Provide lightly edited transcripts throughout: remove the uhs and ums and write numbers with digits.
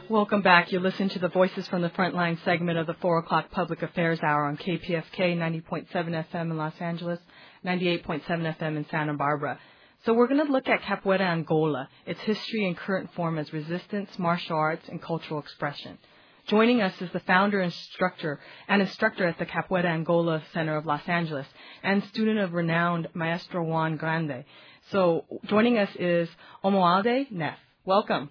Welcome back. You're listening to the Voices from the Frontline segment of the 4 o'clock Public Affairs Hour on KPFK 90.7 FM in Los Angeles, 98.7 FM in Santa Barbara. So we're going to look at Capoeira Angola, its history and current form as resistance, martial arts, and cultural expression. Joining us is the founder and instructor at the Capoeira Angola Center of Los Angeles and student of renowned Maestro Juan Grande. So joining us is Omoalde Neff. Welcome.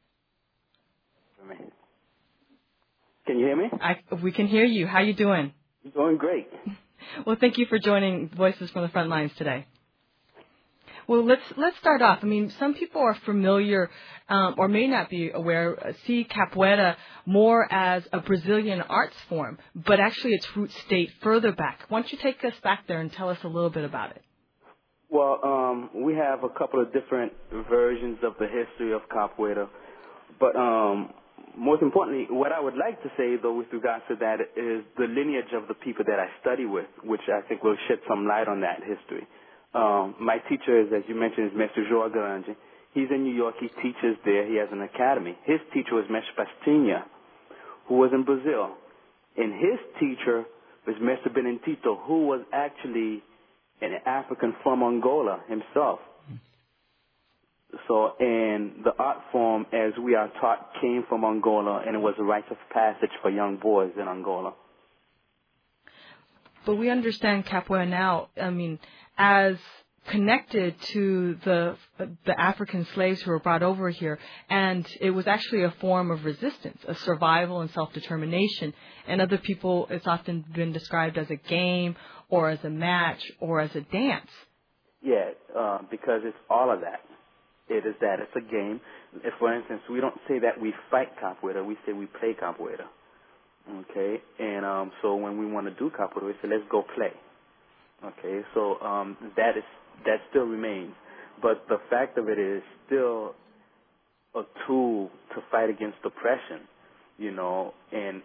Can you hear me? We can hear you. How you doing? Doing great. Well, thank you for joining Voices from the Front Lines today. Well, let's start off. I mean, some people are familiar or may not be aware, see capoeira more as a Brazilian arts form, but actually its roots date further back. Why don't you take us back there and tell us a little bit about it? Well, we have a couple of different versions of the history of capoeira, but most importantly, what I would like to say, though, with regards to that is the lineage of the people that I study with, which I think will shed some light on that history. My teacher is, as you mentioned, is Mr. João Grande. He's in New York. He teaches there. He has an academy. His teacher was Mestre Pastinha, who was in Brazil. And his teacher was Mr. Benedito, who was actually an African from Angola himself. So, and the art form, as we are taught, came from Angola, and it was a rite of passage for young boys in Angola. But we understand capoeira now, I mean, as connected to the African slaves who were brought over here, and it was actually a form of resistance, a survival and self-determination. And other people, it's often been described as a game or as a match or as a dance. Yeah, because it's all of that. It is that. It's a game. If, for instance, we don't say that we fight capoeira, we say we play capoeira. Okay, and so when we want to do capoeira, we say let's go play. Okay, so that still remains, but the fact of it is still a tool to fight against oppression, you know, and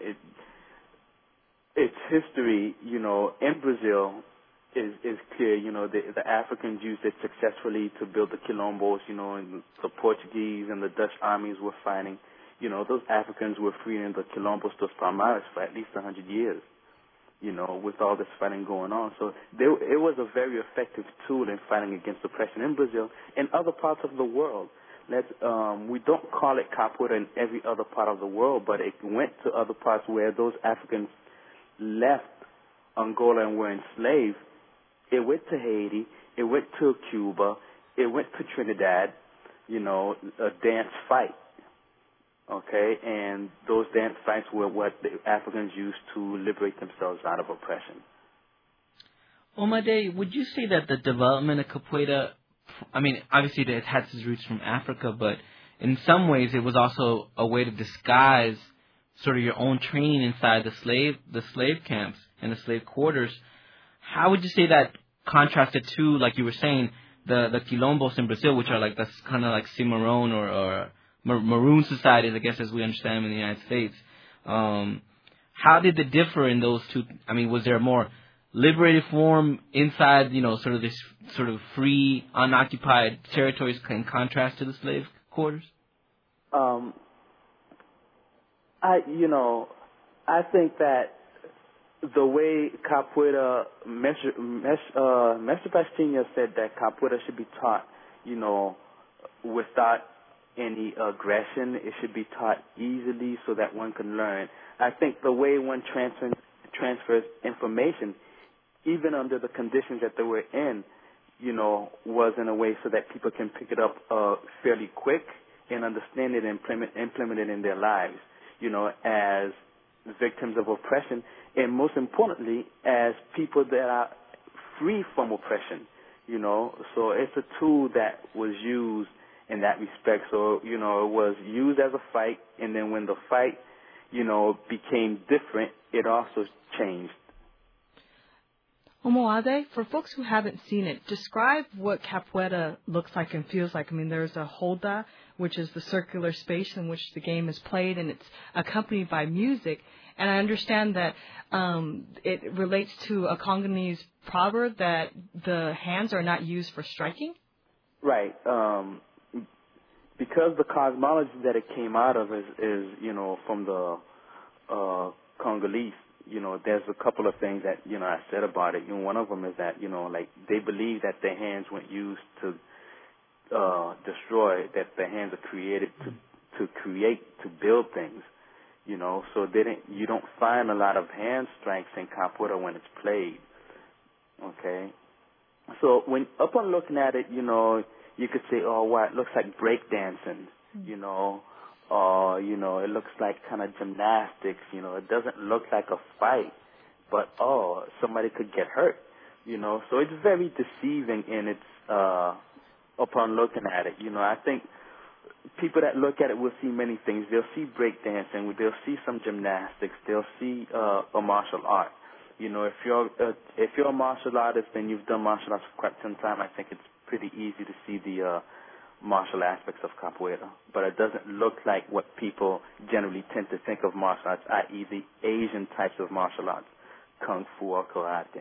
its history, you know, in Brazil is clear. You know, the Africans used it successfully to build the quilombos, you know, and the Portuguese and the Dutch armies were fighting. You know, those Africans were freeing the quilombos dos Palmares for at least 100 years, you know, with all this fighting going on. So it was a very effective tool in fighting against oppression in Brazil and other parts of the world. We don't call it capoeira in every other part of the world, but it went to other parts where those Africans left Angola and were enslaved. It went to Haiti. It went to Cuba. It went to Trinidad, you know, a dance fight. Okay, and those dance fights were what the Africans used to liberate themselves out of oppression. Omade, would you say that the development of capoeira, I mean, obviously it has its roots from Africa, but in some ways it was also a way to disguise sort of your own training inside the slave camps and the slave quarters. How would you say that contrasted to, like you were saying, the quilombos in Brazil, which are like that's kind of like Cimarron or Maroon societies, I guess, as we understand them in the United States. How did they differ in those two? I mean, was there a more liberated form inside, you know, sort of this sort of free, unoccupied territories in contrast to the slave quarters? I think that the way capoeira, Mestre Pastinha said that capoeira should be taught, you know, without any aggression. It should be taught easily so that one can learn. I think the way one transfers information, even under the conditions that they were in, you know, was in a way so that people can pick it up fairly quick and understand it and implement it in their lives, you know, as victims of oppression, and most importantly, as people that are free from oppression, you know. So it's a tool that was used in that respect. So, you know, it was used as a fight, and then when the fight, you know, became different, it also changed. Omoalde, for folks who haven't seen it, describe what capoeira looks like and feels like. I mean, there's a holda, which is the circular space in which the game is played, and it's accompanied by music. And I understand that it relates to a Congolese proverb that the hands are not used for striking. Right. because the cosmology that it came out of is from the Congolese. There's a couple of things that I said about it. One of them is that like they believe that their hands weren't used to destroy, that their hands are created to create, to build things. So you don't find a lot of hand strengths in capoeira when it's played. Okay, so upon looking at it, you could say, oh, wow, it looks like break dancing, or it looks like kind of gymnastics. It doesn't look like a fight, but somebody could get hurt. So it's very deceiving in its upon looking at it. I think people that look at it will see many things. They'll see break dancing, they'll see some gymnastics, they'll see a martial art. If you're a martial artist and you've done martial arts for quite some time, I think it's pretty easy to see the martial aspects of capoeira. But it doesn't look like what people generally tend to think of martial arts, i.e. the Asian types of martial arts, kung fu or karate.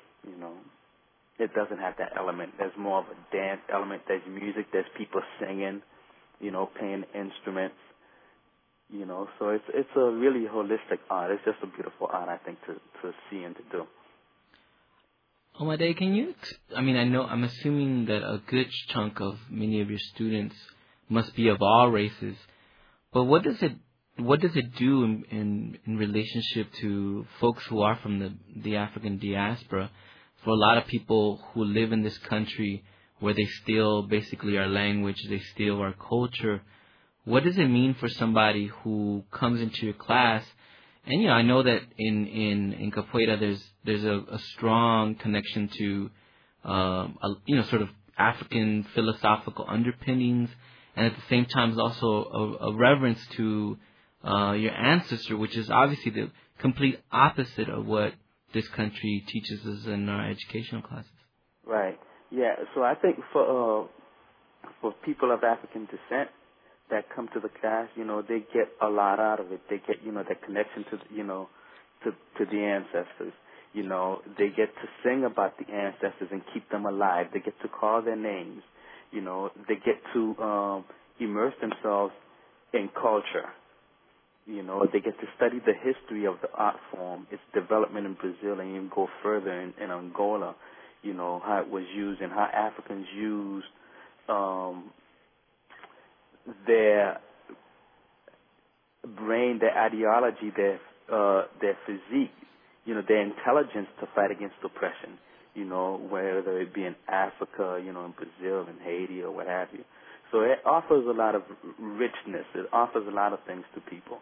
It doesn't have that element. There's more of a dance element. There's music. There's people singing, playing instruments. So it's a really holistic art. It's just a beautiful art, I think, to see and to do. Omade, I'm assuming that a good chunk of many of your students must be of all races, but what does it do in relationship to folks who are from the African diaspora? For a lot of people who live in this country where they steal basically our language, they steal our culture, what does it mean for somebody who comes into your class? And I know that in capoeira there's a strong connection to sort of African philosophical underpinnings, and at the same time also a reverence to your ancestor, which is obviously the complete opposite of what this country teaches us in our educational classes. Right. Yeah. So I think for people of African descent that come to the class, they get a lot out of it. They get, that connection to the ancestors. They get to sing about the ancestors and keep them alive. They get to call their names. They get to immerse themselves in culture. They get to study the history of the art form, its development in Brazil, and even go further in Angola, how it was used and how Africans used their brain, their ideology, their physique, their intelligence to fight against oppression, whether it be in Africa, in Brazil and Haiti or what have you. So it offers a lot of richness. It offers a lot of things to people.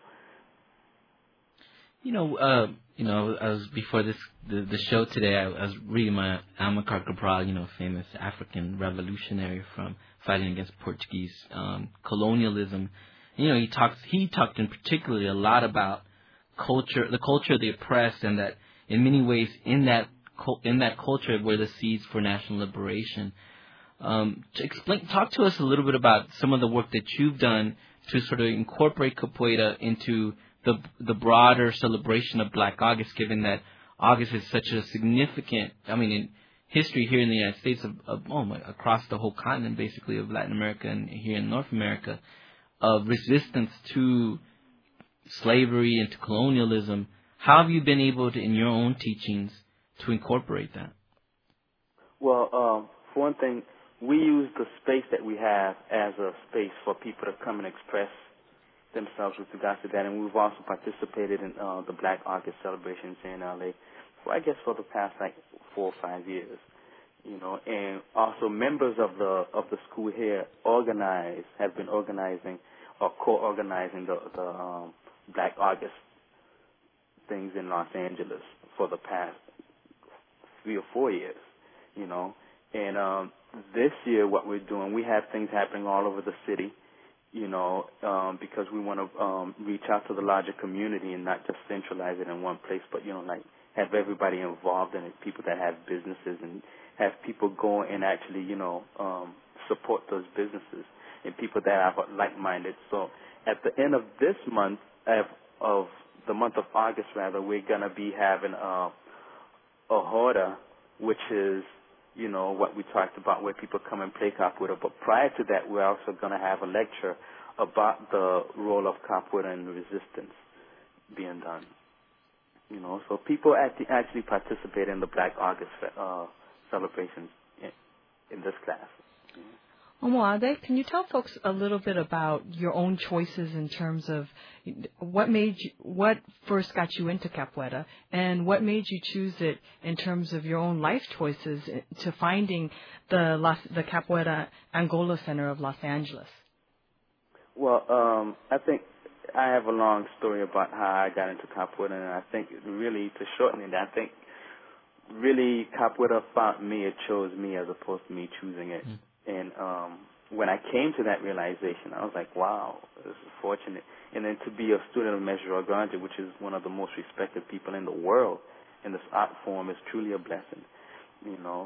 I was before the show today. I was reading my Amilcar Cabral, famous African revolutionary from fighting against Portuguese colonialism. He talked in particularly a lot about culture, the culture of the oppressed, and that in many ways in that culture were the seeds for national liberation. Talk to us a little bit about some of the work that you've done to sort of incorporate capoeira into the broader celebration of Black August, given that August is such a significant, in history here in the United States, across the whole continent, basically, of Latin America and here in North America, of resistance to slavery and to colonialism. How have you been able to, in your own teachings, to incorporate that? Well, for one thing, we use the space that we have as a space for people to come and express themselves with regards to that, and we've also participated in the Black August celebrations here in LA for the past 4 or 5 years, and also members of the school here have been organizing or co-organizing the Black August things in Los Angeles for the past 3 or 4 years, and this year what we're doing, we have things happening all over the city, because we want to reach out to the larger community and not just centralize it in one place, but, have everybody involved in it, people that have businesses, and have people go and actually, support those businesses and people that are like-minded. So at the end of this month, of the month of August, rather, we're going to be having a Roda, which is you know, what we talked about where people come and play capoeira. But prior to that, we're also going to have a lecture about the role of capoeira in resistance being done. You know, so people actually participate in the Black August celebrations in this class. Omoade, can you tell folks a little bit about your own choices in terms of what first got you into capoeira, and what made you choose it in terms of your own life choices to finding the Capoeira Angola Center of Los Angeles? Well, I think I have a long story about how I got into capoeira, and I think really, to shorten it, I think really capoeira found me, it chose me as opposed to me choosing it. And when I came to that realization, I was like, wow, this is fortunate. And then to be a student of Mestre Organja, which is one of the most respected people in the world in this art form, is truly a blessing, you know.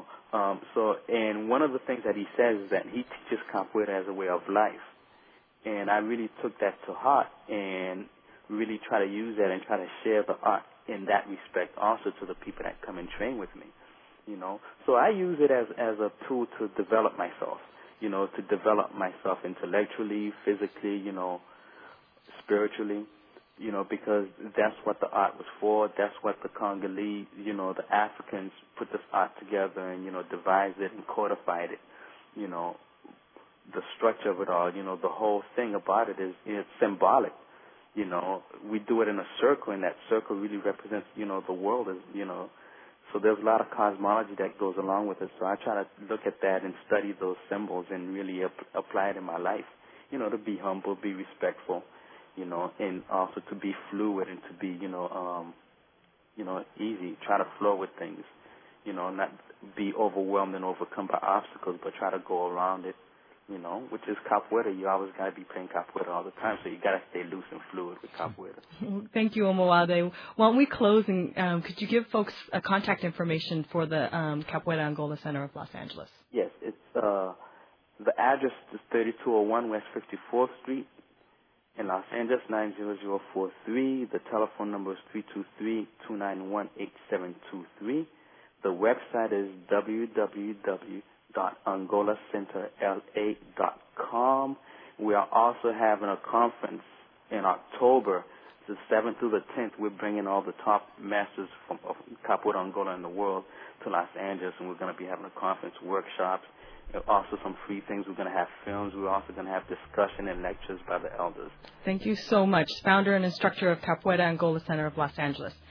And one of the things that he says is that he teaches capoeira as a way of life. And I really took that to heart and really try to use that and try to share the art in that respect also to the people that come and train with me. You know, so I use it as a tool to develop myself, you know, to develop myself intellectually, physically, you know, spiritually, you know, because that's what the art was for. That's what the Congolese, you know, the Africans put this art together and, you know, devised it and codified it, you know, the structure of it all, you know, the whole thing about it is it's symbolic. You know, we do it in a circle, and that circle really represents, you know, the world is, you know. So there's a lot of cosmology that goes along with it. So I try to look at that and study those symbols and really apply it in my life, you know, to be humble, be respectful, you know, and also to be fluid and to be, you know, easy. Try to flow with things, you know, not be overwhelmed and overcome by obstacles, but try to go around it, you know, which is capoeira. You always got to be playing capoeira all the time, so you got to stay loose and fluid with capoeira. Thank you, Omoade. Why don't we close, and could you give folks contact information for the Capoeira Angola Center of Los Angeles? Yes, it's the address is 3201 West 54th Street in Los Angeles, 90043. The telephone number is 323-291-8723. The website is www.angolacenterla.com. We are also having a conference in October, the 7th through the 10th. We're bringing all the top masters of Capoeira Angola in the world to Los Angeles, and we're going to be having a conference, workshops, and also some free things. We're going to have films. We're also going to have discussion and lectures by the elders. Thank you so much. Founder and instructor of Capoeira Angola Center of Los Angeles.